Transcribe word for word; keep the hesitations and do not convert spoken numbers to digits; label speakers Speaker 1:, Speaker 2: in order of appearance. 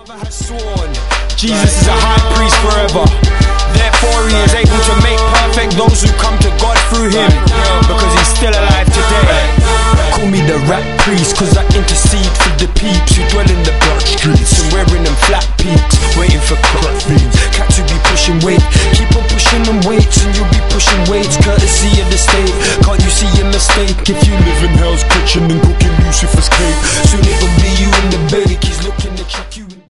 Speaker 1: Jesus is a high priest forever. Therefore he is able to make perfect those who come to God through him, because he's still alive today. Call me the rap priest, cause I intercede for the peeps who dwell in the black streets and wearing them flat peaks, waiting for crack fiends, cats who be pushing weight. Keep on pushing them weights and you'll be pushing weights, courtesy of the state. Can't you see your mistake? If you live in Hell's Kitchen and